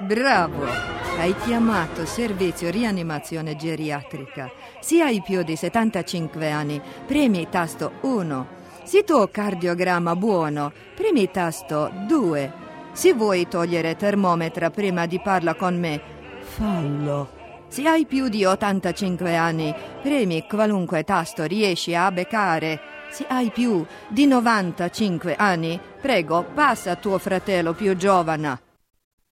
Bravo! Hai chiamato servizio rianimazione geriatrica. Se hai più di 75 anni, premi tasto 1. Se tuo cardiogramma buono, premi tasto 2. Se vuoi togliere termometro prima di parlare con me, fallo. Se hai più di 85 anni, premi qualunque tasto riesci a beccare. Se hai più di 95 anni, prego, passa a tuo fratello più giovane.